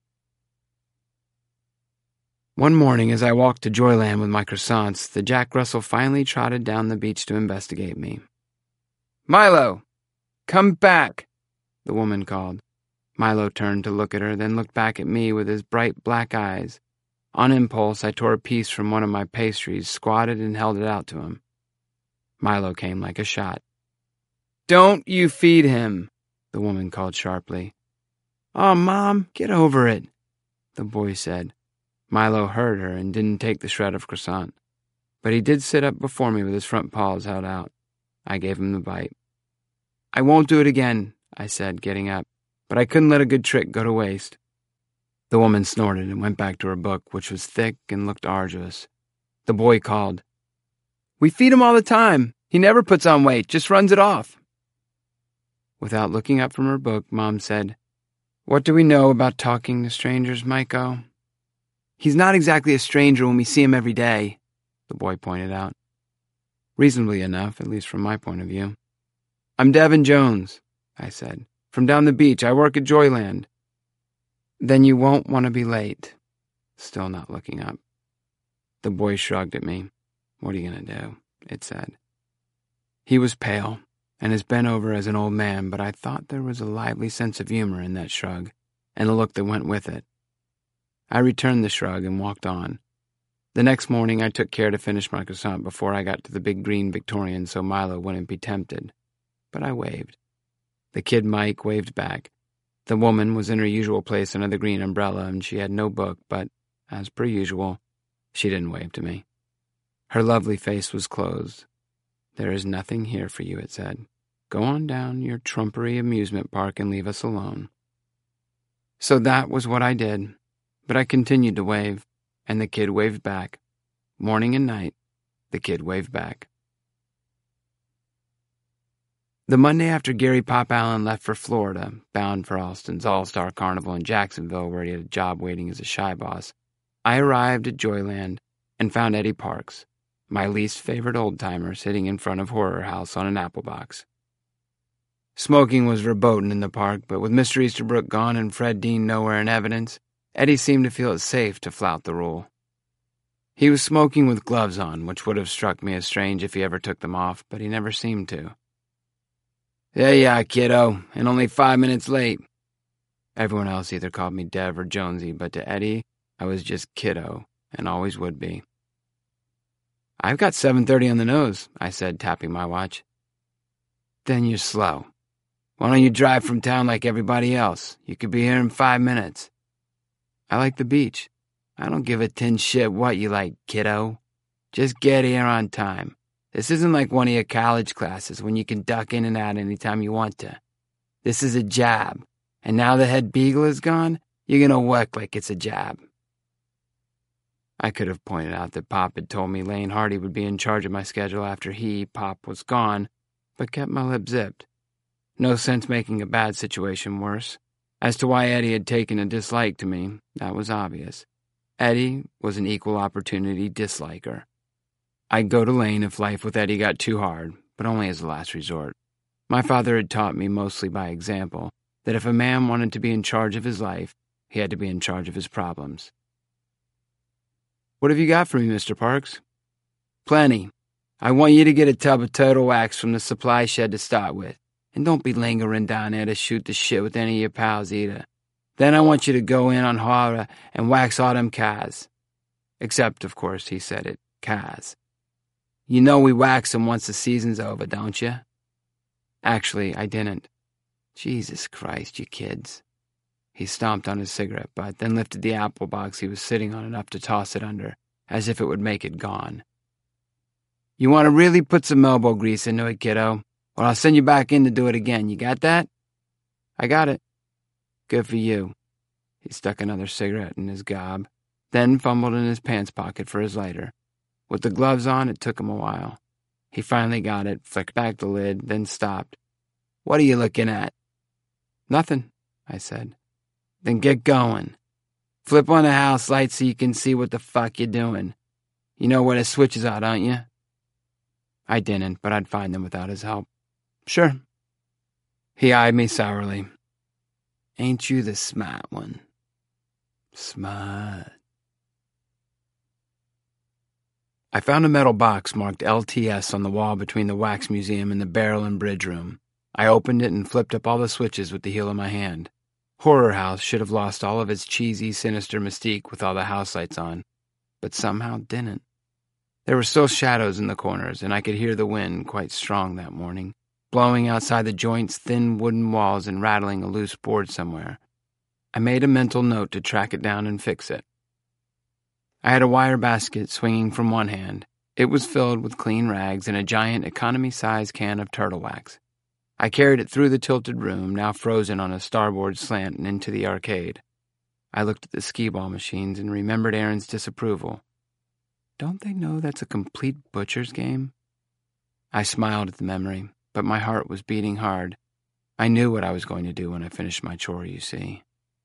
One morning, as I walked to Joyland with my croissants, the Jack Russell finally trotted down the beach to investigate me. "Milo! Come back!" the woman called. Milo turned to look at her, then looked back at me with his bright black eyes. On impulse, I tore a piece from one of my pastries, squatted, and held it out to him. Milo came like a shot. "Don't you feed him," the woman called sharply. "Oh, Mom, get over it," the boy said. Milo heard her and didn't take the shred of croissant. But he did sit up before me with his front paws held out. I gave him the bite. "I won't do it again," I said, getting up, but I couldn't let a good trick go to waste. The woman snorted and went back to her book, which was thick and looked arduous. The boy called, "We feed him all the time. He never puts on weight, just runs it off." Without looking up from her book, Mom said, "What do we know about talking to strangers, Maiko?" "He's not exactly a stranger when we see him every day," the boy pointed out. Reasonably enough, at least from my point of view. "I'm Devin Jones," I said. "From down the beach. I work at Joyland." "Then you won't want to be late." Still not looking up. The boy shrugged at me. "What are you going to do?" it said. He was pale, and as bent over as an old man, but I thought there was a lively sense of humor in that shrug, and the look that went with it. I returned the shrug and walked on. The next morning I took care to finish my croissant before I got to the big green Victorian so Milo wouldn't be tempted. But I waved. The kid Mike waved back. The woman was in her usual place under the green umbrella, and she had no book, but, as per usual, she didn't wave to me. Her lovely face was closed. "There is nothing here for you," it said. "Go on down your trumpery amusement park and leave us alone." So that was what I did, but I continued to wave, and the kid waved back. Morning and night, the kid waved back. The Monday after Gary Pop Allen left for Florida, bound for Alston's All-Star Carnival in Jacksonville, where he had a job waiting as a shy boss, I arrived at Joyland and found Eddie Parks, my least favorite old-timer, sitting in front of Horror House on an apple box. Smoking was verboten in the park, but with Mister Easterbrook gone and Fred Dean nowhere in evidence, Eddie seemed to feel it safe to flout the rule. He was smoking with gloves on, which would have struck me as strange if he ever took them off, but he never seemed to. "There you are, kiddo, and only five minutes late." Everyone else either called me Dev or Jonesy, but to Eddie, I was just kiddo, and always would be. "I've got seven thirty on the nose," I said, tapping my watch. "Then you're slow. Why don't you drive from town like everybody else? You could be here in five minutes." "I like the beach. I don't give a tin shit what you like, kiddo. Just get here on time. This isn't like one of your college classes when you can duck in and out anytime you want to. This is a job, and now the head beagle is gone, you're gonna work like it's a job." I could have pointed out that Pop had told me Lane Hardy would be in charge of my schedule after he, Pop, was gone, but kept my lip zipped. No sense making a bad situation worse. As to why Eddie had taken a dislike to me, that was obvious. Eddie was an equal opportunity disliker. I'd go to Lane if life with Eddie got too hard, but only as a last resort. My father had taught me, mostly by example, that if a man wanted to be in charge of his life, he had to be in charge of his problems. "What have you got for me, Mister Parks?" "Plenty. I want you to get a tub of turtle wax from the supply shed to start with, and don't be lingering down there to shoot the shit with any of your pals either. Then I want you to go in on horror and wax all them cars. Except, of course, he said it, cars. You know we wax them once the season's over, don't you?" Actually, I didn't. Jesus Christ, you kids. He stomped on his cigarette butt, then lifted the apple box he was sitting on enough to toss it under, as if it would make it gone. "You want to really put some elbow grease into it, kiddo, or I'll send you back in to do it again. You got that?" "I got it." "Good for you." He stuck another cigarette in his gob, then fumbled in his pants pocket for his lighter. With the gloves on, it took him a while. He finally got it, flicked back the lid, then stopped. "What are you looking at?" "Nothing," I said. "Then get going. Flip on the house light so you can see what the fuck you're doing. You know where the switches are, don't you?" I didn't, but I'd find them without his help. "Sure." He eyed me sourly. "Ain't you the smart one?" "Smart." I found a metal box marked L T S on the wall between the wax museum and the barrel and bridge room. I opened it and flipped up all the switches with the heel of my hand. Horror House should have lost all of its cheesy, sinister mystique with all the house lights on, but somehow didn't. There were still shadows in the corners, and I could hear the wind quite strong that morning, blowing outside the joint's thin wooden walls and rattling a loose board somewhere. I made a mental note to track it down and fix it. I had a wire basket swinging from one hand. It was filled with clean rags and a giant economy-size can of turtle wax. I carried it through the tilted room, now frozen on a starboard slant, and into the arcade. I looked at the skee-ball machines and remembered Aaron's disapproval. Don't they know that's a complete butcher's game? I smiled at the memory, but my heart was beating hard. I knew what I was going to do when I finished my chore, you see.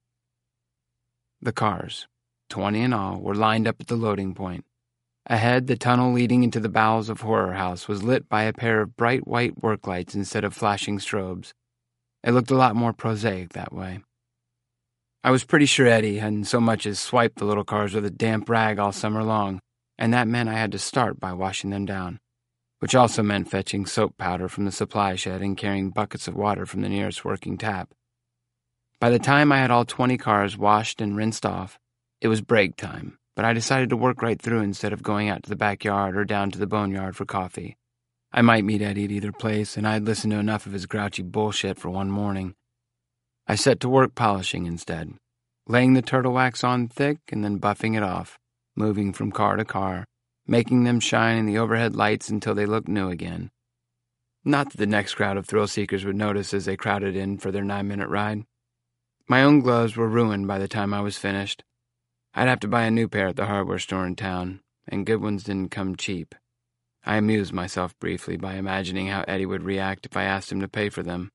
The cars, twenty in all, were lined up at the loading point. Ahead, the tunnel leading into the bowels of Horror House was lit by a pair of bright white work lights instead of flashing strobes. It looked a lot more prosaic that way. I was pretty sure Eddie hadn't so much as swiped the little cars with a damp rag all summer long, and that meant I had to start by washing them down, which also meant fetching soap powder from the supply shed and carrying buckets of water from the nearest working tap. By the time I had all twenty cars washed and rinsed off, it was break time, but I decided to work right through instead of going out to the backyard or down to the boneyard for coffee. I might meet Eddie at either place, and I'd listened to enough of his grouchy bullshit for one morning. I set to work polishing instead, laying the turtle wax on thick and then buffing it off, moving from car to car, making them shine in the overhead lights until they looked new again. Not that the next crowd of thrill-seekers would notice as they crowded in for their nine-minute ride. My own gloves were ruined by the time I was finished. I'd have to buy a new pair at the hardware store in town, and good ones didn't come cheap. I amused myself briefly by imagining how Eddie would react if I asked him to pay for them.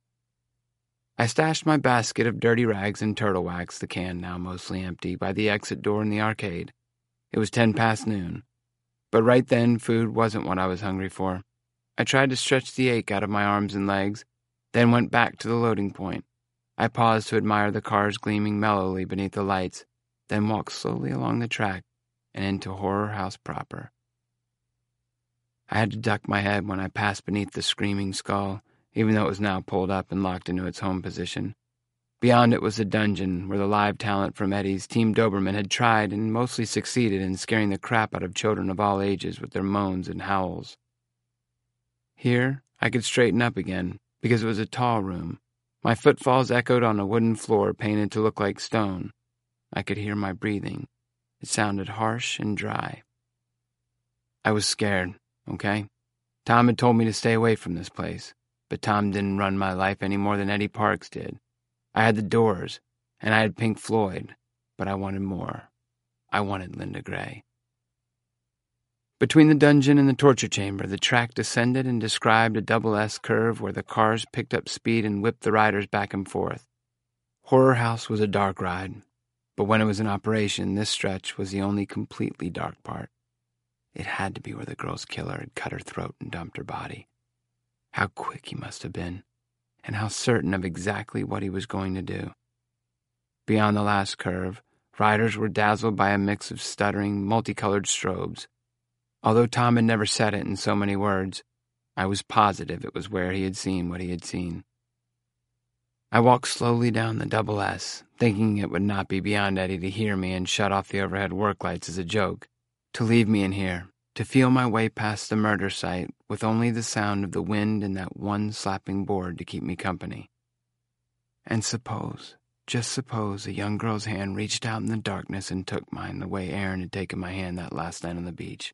I stashed my basket of dirty rags and turtle wax, the can now mostly empty, by the exit door in the arcade. It was ten past noon. But right then, food wasn't what I was hungry for. I tried to stretch the ache out of my arms and legs, then went back to the loading point. I paused to admire the cars gleaming mellowly beneath the lights, then walked slowly along the track and into Horror House proper. I had to duck my head when I passed beneath the screaming skull, even though it was now pulled up and locked into its home position. Beyond it was the dungeon, where the live talent from Eddie's Team Doberman had tried and mostly succeeded in scaring the crap out of children of all ages with their moans and howls. Here, I could straighten up again, because it was a tall room. My footfalls echoed on a wooden floor painted to look like stone. I could hear my breathing. It sounded harsh and dry. I was scared, okay? Tom had told me to stay away from this place, but Tom didn't run my life any more than Eddie Parks did. I had the Doors, and I had Pink Floyd, but I wanted more. I wanted Linda Gray. Between the dungeon and the torture chamber, the track descended and described a double S curve where the cars picked up speed and whipped the riders back and forth. Horror House was a dark ride, but when it was in operation, this stretch was the only completely dark part. It had to be where the girl's killer had cut her throat and dumped her body. How quick he must have been, and how certain of exactly what he was going to do. Beyond the last curve, riders were dazzled by a mix of stuttering, multicolored strobes. Although Tom had never said it in so many words, I was positive it was where he had seen what he had seen. I walked slowly down the double S, thinking it would not be beyond Eddie to hear me and shut off the overhead work lights as a joke, to leave me in here, to feel my way past the murder site with only the sound of the wind and that one slapping board to keep me company. And suppose, just suppose, a young girl's hand reached out in the darkness and took mine the way Aaron had taken my hand that last night on the beach.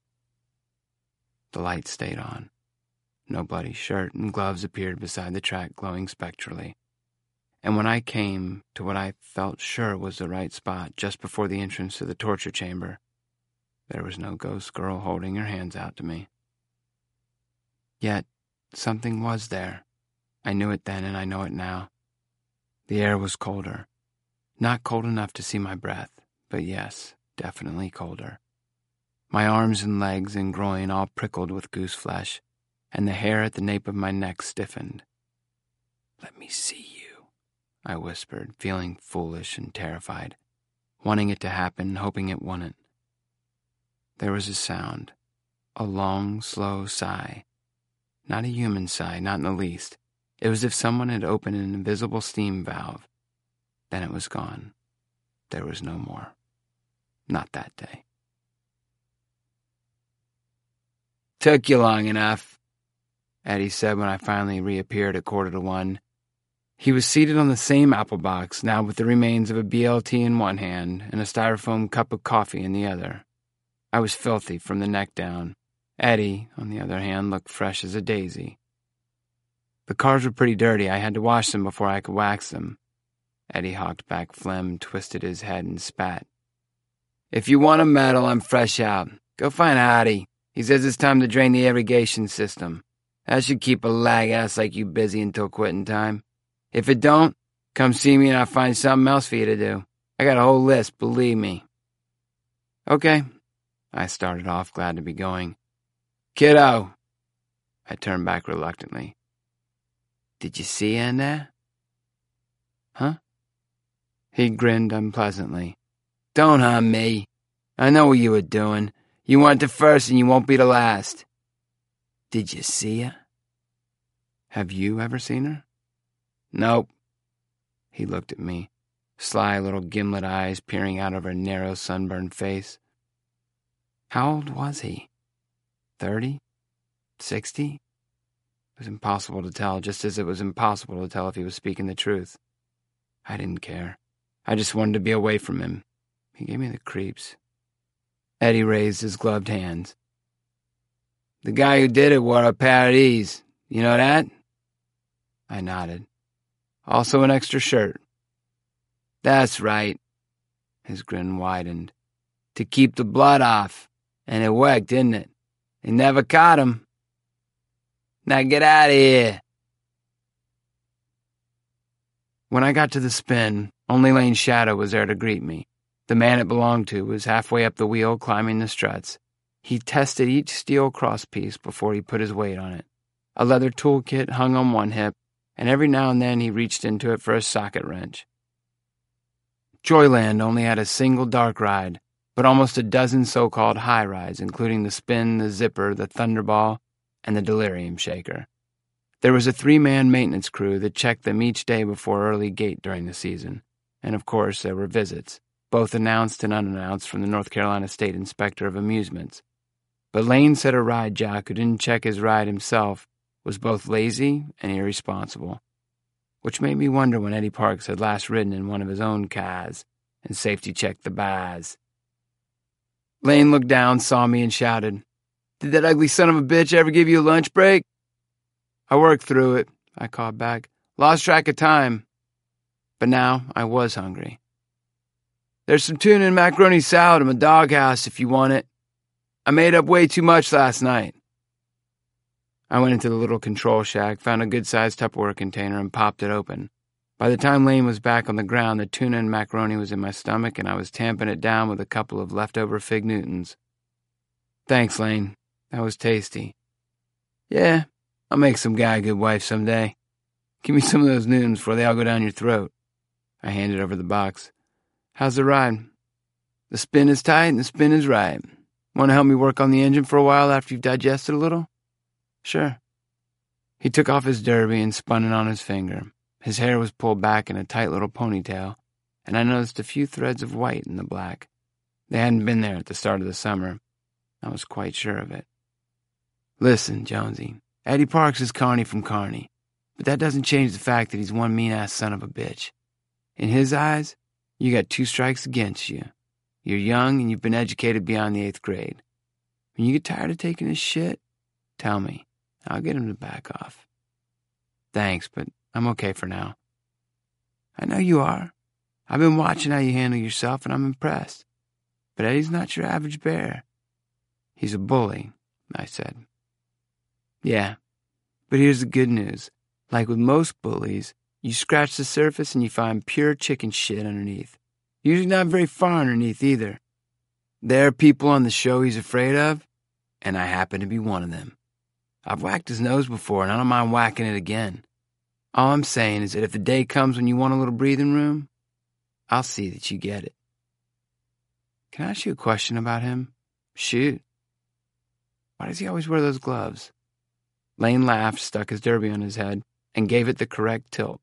The light stayed on. No bloody shirt and gloves appeared beside the track glowing spectrally. And when I came to what I felt sure was the right spot just before the entrance to the torture chamber, there was no ghost girl holding her hands out to me. Yet, something was there. I knew it then and I know it now. The air was colder. Not cold enough to see my breath, but yes, definitely colder. My arms and legs and groin all prickled with goose flesh, and the hair at the nape of my neck stiffened. "Let me see you," I whispered, feeling foolish and terrified, wanting it to happen, hoping it wouldn't. There was a sound, a long, slow sigh. Not a human sigh, not in the least. It was as if someone had opened an invisible steam valve. Then it was gone. There was no more. Not that day. Took you long enough, Eddie said when I finally reappeared at quarter to one. He was seated on the same apple box, now with the remains of a B L T in one hand and a styrofoam cup of coffee in the other. I was filthy from the neck down. Eddie, on the other hand, looked fresh as a daisy. The cars were pretty dirty. I had to wash them before I could wax them. Eddie hawked back phlegm, twisted his head, and spat. If you want a medal, I'm fresh out. Go find Hottie. He says it's time to drain the irrigation system. That should keep a lag ass like you busy until quitting time. If it don't, come see me and I'll find something else for you to do. I got a whole list, believe me. Okay. I started off, glad to be going. Kiddo. I turned back reluctantly. Did you see her in there? Huh? He grinned unpleasantly. Don't harm me. I know what you were doing. You weren't the first and you won't be the last. Did you see her? Have you ever seen her? Nope. He looked at me, sly little gimlet eyes peering out of her narrow sunburned face. How old was he? Thirty? Sixty? It was impossible to tell, just as it was impossible to tell if he was speaking the truth. I didn't care. I just wanted to be away from him. He gave me the creeps. Eddie raised his gloved hands. The guy who did it wore a pair of these. You know that? I nodded. Also an extra shirt. That's right. His grin widened. To keep the blood off. And it worked, didn't it? They never caught him. Now get out of here. When I got to the spin, only Lane's shadow was there to greet me. The man it belonged to was halfway up the wheel, climbing the struts. He tested each steel crosspiece before he put his weight on it. A leather toolkit hung on one hip, and every now and then he reached into it for a socket wrench. Joyland only had a single dark ride, but almost a dozen so-called high rides, including the spin, the zipper, the thunderball, and the delirium shaker. There was a three-man maintenance crew that checked them each day before early gate during the season, and of course there were visits, both announced and unannounced from the North Carolina State Inspector of Amusements. But Lane said a ride jock who didn't check his ride himself was both lazy and irresponsible, which made me wonder when Eddie Parks had last ridden in one of his own cars and safety-checked the bars. Lane looked down, saw me, and shouted, Did that ugly son of a bitch ever give you a lunch break? I worked through it, I called back. Lost track of time. But now I was hungry. There's some tuna and macaroni salad in my doghouse if you want it. I made up way too much last night. I went into the little control shack, found a good-sized Tupperware container, and popped it open. By the time Lane was back on the ground, the tuna and macaroni was in my stomach, and I was tamping it down with a couple of leftover Fig Newtons. Thanks, Lane. That was tasty. Yeah, I'll make some guy a good wife someday. Give me some of those Newtons before they all go down your throat. I handed over the box. How's the ride? The spin is tight and the spin is right. Want to help me work on the engine for a while after you've digested a little? Sure. He took off his derby and spun it on his finger. His hair was pulled back in a tight little ponytail, and I noticed a few threads of white in the black. They hadn't been there at the start of the summer. I was quite sure of it. Listen, Jonesy, Eddie Parks is Carney from Carney, but that doesn't change the fact that he's one mean-ass son of a bitch. In his eyes, you got two strikes against you. You're young and you've been educated beyond the eighth grade. When you get tired of taking his shit, tell me. I'll get him to back off. Thanks, but I'm okay for now. I know you are. I've been watching how you handle yourself, and I'm impressed. But Eddie's not your average bear. He's a bully, I said. Yeah, but here's the good news. Like with most bullies, you scratch the surface and you find pure chicken shit underneath. Usually not very far underneath either. There are people on the show he's afraid of, and I happen to be one of them. I've whacked his nose before, and I don't mind whacking it again. All I'm saying is that if the day comes when you want a little breathing room, I'll see that you get it. Can I ask you a question about him? Shoot. Why does he always wear those gloves? Lane laughed, stuck his derby on his head, and gave it the correct tilt.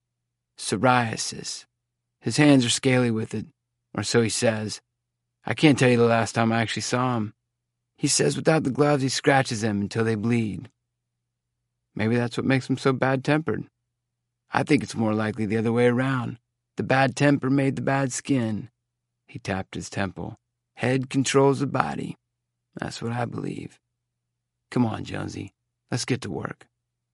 Psoriasis. His hands are scaly with it, or so he says. I can't tell you the last time I actually saw him. He says without the gloves he scratches them until they bleed. Maybe that's what makes him so bad-tempered. I think it's more likely the other way around. The bad temper made the bad skin. He tapped his temple. Head controls the body. That's what I believe. Come on, Jonesy. Let's get to work.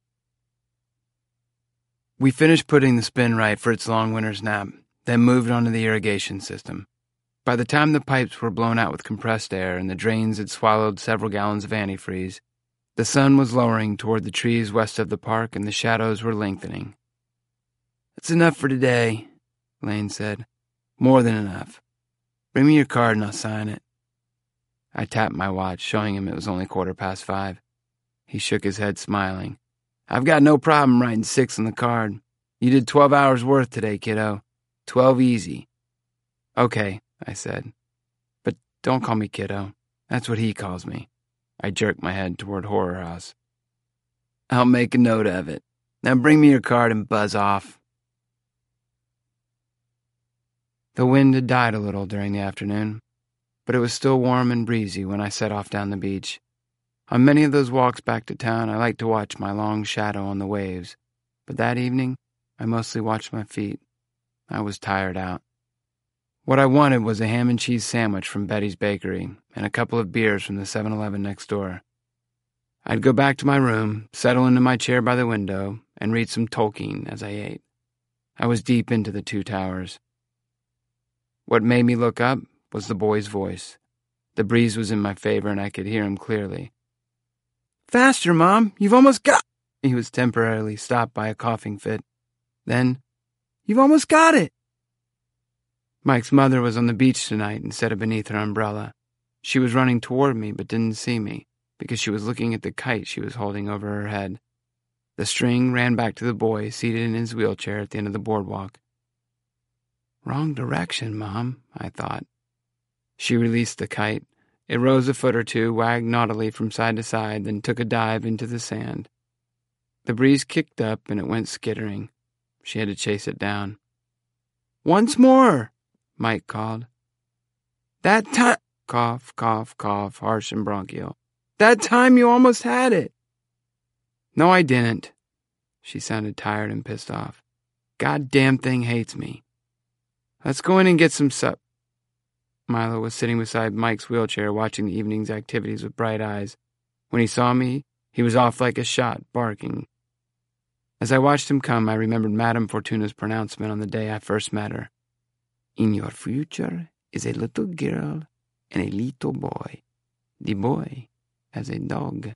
We finished putting the spin right for its long winter's nap, then moved on to the irrigation system. By the time the pipes were blown out with compressed air and the drains had swallowed several gallons of antifreeze, the sun was lowering toward the trees west of the park and the shadows were lengthening. That's enough for today, Lane said. More than enough. Bring me your card and I'll sign it. I tapped my watch, showing him it was only quarter past five. He shook his head, smiling. I've got no problem writing six on the card. You did twelve hours worth today, kiddo. Twelve easy. Okay, I said. But don't call me kiddo. That's what he calls me. I jerked my head toward Horror House. I'll make a note of it. Now bring me your card and buzz off. The wind had died a little during the afternoon, but it was still warm and breezy when I set off down the beach. On many of those walks back to town, I liked to watch my long shadow on the waves, but that evening, I mostly watched my feet. I was tired out. What I wanted was a ham and cheese sandwich from Betty's Bakery and a couple of beers from the seven eleven next door. I'd go back to my room, settle into my chair by the window, and read some Tolkien as I ate. I was deep into the Two Towers. What made me look up was the boy's voice. The breeze was in my favor and I could hear him clearly. Faster, Mom! You've almost got... He was temporarily stopped by a coughing fit. Then, You've almost got it! Mike's mother was on the beach tonight instead of beneath her umbrella. She was running toward me but didn't see me because she was looking at the kite she was holding over her head. The string ran back to the boy seated in his wheelchair at the end of the boardwalk. Wrong direction, Mom, I thought. She released the kite. It rose a foot or two, wagged naughtily from side to side, then took a dive into the sand. The breeze kicked up and it went skittering. She had to chase it down. Once more, Mike called. That time, cough, cough, cough, harsh and bronchial. That time you almost had it. No, I didn't. She sounded tired and pissed off. Goddamn thing hates me. Let's go in and get some sup. Milo was sitting beside Mike's wheelchair watching the evening's activities with bright eyes. When he saw me, he was off like a shot, barking. As I watched him come, I remembered Madame Fortuna's pronouncement on the day I first met her. In your future is a little girl and a little boy. The boy has a dog.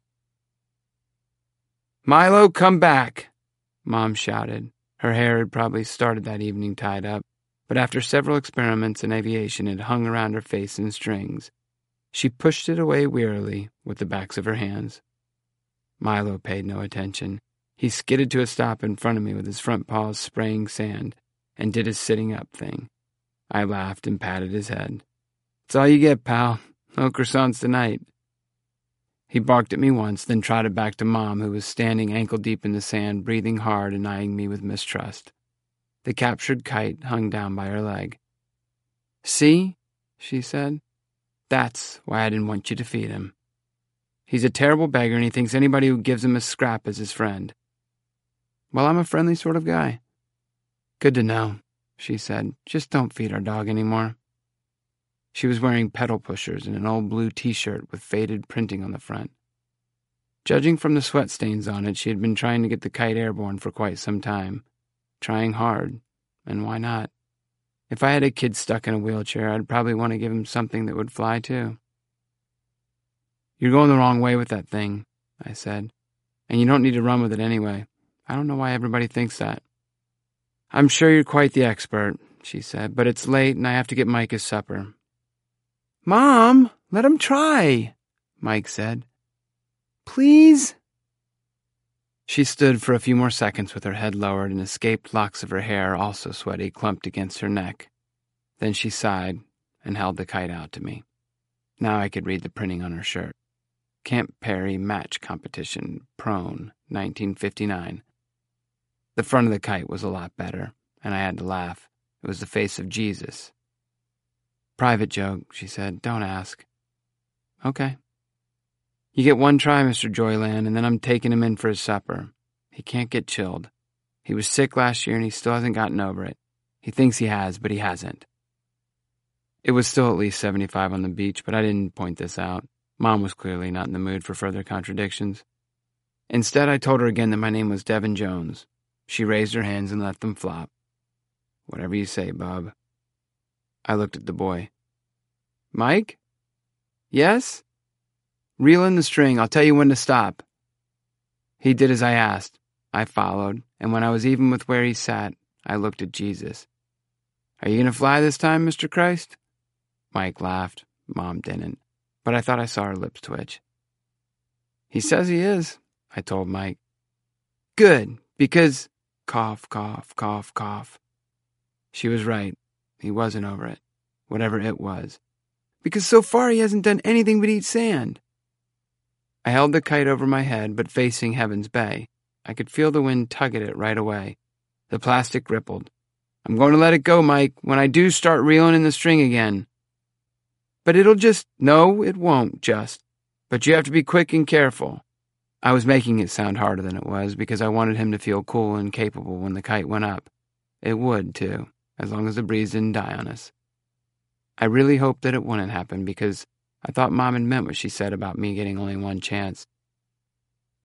Milo, come back, Mom shouted. Her hair had probably started that evening tied up, but after several experiments in aviation it hung around her face in strings. She pushed it away wearily with the backs of her hands. Milo paid no attention. He skidded to a stop in front of me with his front paws spraying sand and did his sitting-up thing. I laughed and patted his head. It's all you get, pal. No croissants tonight. He barked at me once, then trotted back to Mom, who was standing ankle-deep in the sand, breathing hard and eyeing me with mistrust. The captured kite hung down by her leg. See, she said, that's why I didn't want you to feed him. He's a terrible beggar and he thinks anybody who gives him a scrap is his friend. Well, I'm a friendly sort of guy. Good to know, she said. Just don't feed our dog anymore. She was wearing pedal pushers and an old blue t-shirt with faded printing on the front. Judging from the sweat stains on it, she had been trying to get the kite airborne for quite some time. Trying hard, and why not? If I had a kid stuck in a wheelchair, I'd probably want to give him something that would fly too. You're going the wrong way with that thing, I said, and you don't need to run with it anyway. I don't know why everybody thinks that. I'm sure you're quite the expert, she said, but it's late and I have to get Mike his supper. Mom, let him try, Mike said. Please? She stood for a few more seconds with her head lowered and escaped locks of her hair, also sweaty, clumped against her neck. Then she sighed and held the kite out to me. Now I could read the printing on her shirt. Camp Perry Match Competition, Prone, nineteen fifty-nine. The front of the kite was a lot better, and I had to laugh. It was the face of Jesus. Private joke, she said. Don't ask. Okay. You get one try, Mister Joyland, and then I'm taking him in for his supper. He can't get chilled. He was sick last year and he still hasn't gotten over it. He thinks he has, but he hasn't. It was still at least seventy-five on the beach, but I didn't point this out. Mom was clearly not in the mood for further contradictions. Instead, I told her again that my name was Devin Jones. She raised her hands and let them flop. Whatever you say, Bob. I looked at the boy. Mike? Yes? Reel in the string. I'll tell you when to stop. He did as I asked. I followed, and when I was even with where he sat, I looked at Jesus. Are you going to fly this time, Mister Christ? Mike laughed. Mom didn't, but I thought I saw her lips twitch. He says he is, I told Mike. Good, because... Cough, cough, cough, cough. She was right. He wasn't over it, whatever it was. Because so far he hasn't done anything but eat sand. I held the kite over my head, but facing Heaven's Bay. I could feel the wind tug at it right away. The plastic rippled. I'm going to let it go, Mike, when I do start reeling in the string again. But it'll just... No, it won't, just. But you have to be quick and careful. I was making it sound harder than it was because I wanted him to feel cool and capable when the kite went up. It would, too, as long as the breeze didn't die on us. I really hoped that it wouldn't happen because I thought Mom had meant what she said about me getting only one chance,